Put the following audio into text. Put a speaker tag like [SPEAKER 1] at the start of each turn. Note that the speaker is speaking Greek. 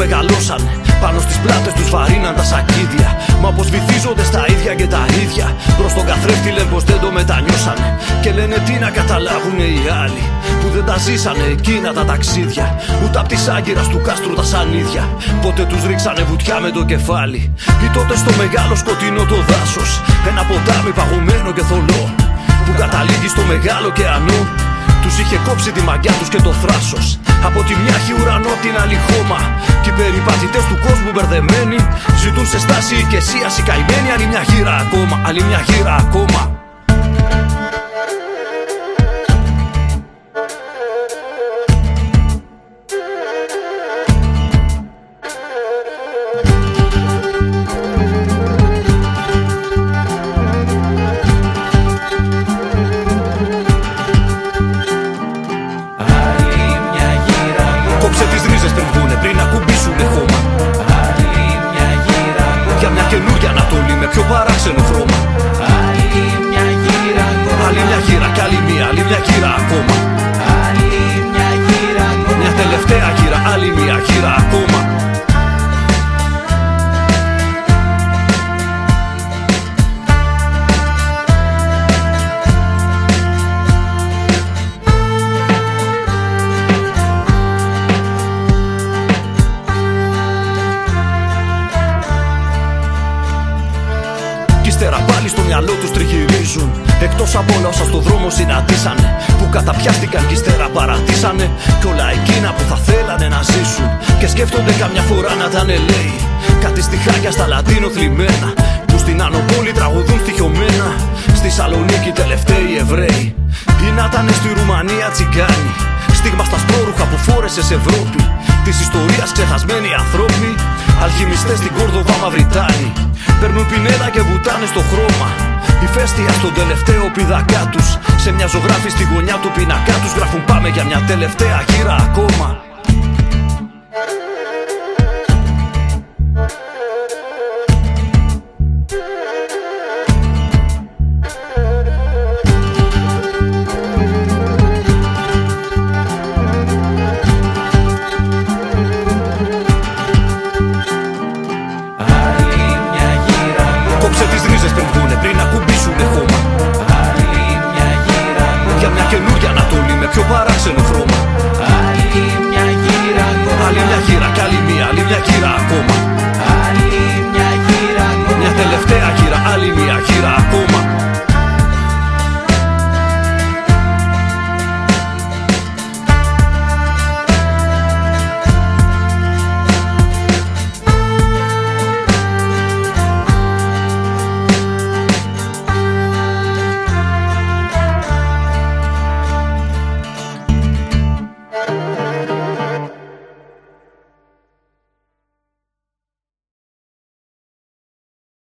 [SPEAKER 1] μεγαλώσανε, πάνω στις πλάτες τους βαρύναν τα σακίδια. Μα πως βυθίζονται στα ίδια και τα ίδια, προς τον καθρέφτη λένε πως δεν το μετανιώσανε. Και λένε τι να καταλάβουνε οι άλλοι που δεν τα ζήσανε εκείνα τα ταξίδια, ούτε απ' της Άγκυρας του κάστρου τα σανίδια. Πότε τους ρίξανε βουτιά με το κεφάλι, ή τότε στο μεγάλο σκοτεινό το δάσος, ένα ποτάμι παγωμένο και θολό που καταλήγει στο μεγάλο ωκεανό. Τους είχε κόψει τη μαγιά τους και το θράσος, από τη μια έχει ουρανό, απ' την άλλη χώμα. Κι οι περιπατητές του κόσμου μπερδεμένοι ζητούν σε στάση οικεσίας οι καημένοι. Άλλη μια γύρα ακόμα, άλλη μια γύρα ακόμα. Κόψε τις ρίζες πριν βγουνε, πριν ακουμπήσουνε χώμα.
[SPEAKER 2] Άλλη μια γύρα ακόμα.
[SPEAKER 1] Για μια καινούρια Ανατολή με πιο παράξενο χρώμα.
[SPEAKER 2] Άλλη μια γύρα ακόμα.
[SPEAKER 1] Άλλη μια γύρα κι άλλη μια γύρα ακόμα.
[SPEAKER 2] Άλλη μια γύρα ακόμα.
[SPEAKER 1] Μια τελευταία γύρα, άλλη μια γύρα ακόμα. Ύστερα πάλι στο μυαλό τους τριγυρίζουν, εκτός από όλα όσα στο δρόμο συναντήσανε, που καταπιάστηκαν κι ύστερα παρατήσανε, κι όλα εκείνα που θα θέλανε να ζήσουν. Και σκέφτονται καμιά φορά να ήταν λέει κάτι στιχάκια στα Λατίνο θλιμμένα, που στην Άνω Πόλη τραγουδούν στοιχειωμένα. Στη Σαλονίκη τελευταίοι Εβραίοι, ή να ήταν στη Ρουμανία τσιγκάνοι, στίγμα στα σπρώρουχα που φόρεσες Ευρώπη, της ιστορίας ξεχασμένοι ανθρώποι. Αλχημιστές στην Κόρδοβα Μαυριτάνοι, παίρνουν πινέλα και βουτάνε στο χρώμα. Ηφαίστεια στον τελευταίο πηδακά τους, σε μια ζωγράφη στη γωνιά του πινακά τους, γράφουν πάμε για μια τελευταία γύρα ακόμα. Κόψε τις ρίζες πριν βγουνε, πριν ακουμπήσουνε χώμα.
[SPEAKER 2] Άλλη μια γύρα ακόμα.
[SPEAKER 1] Για μια καινούρια Ανατολή με πιο παράξενο χρώμα.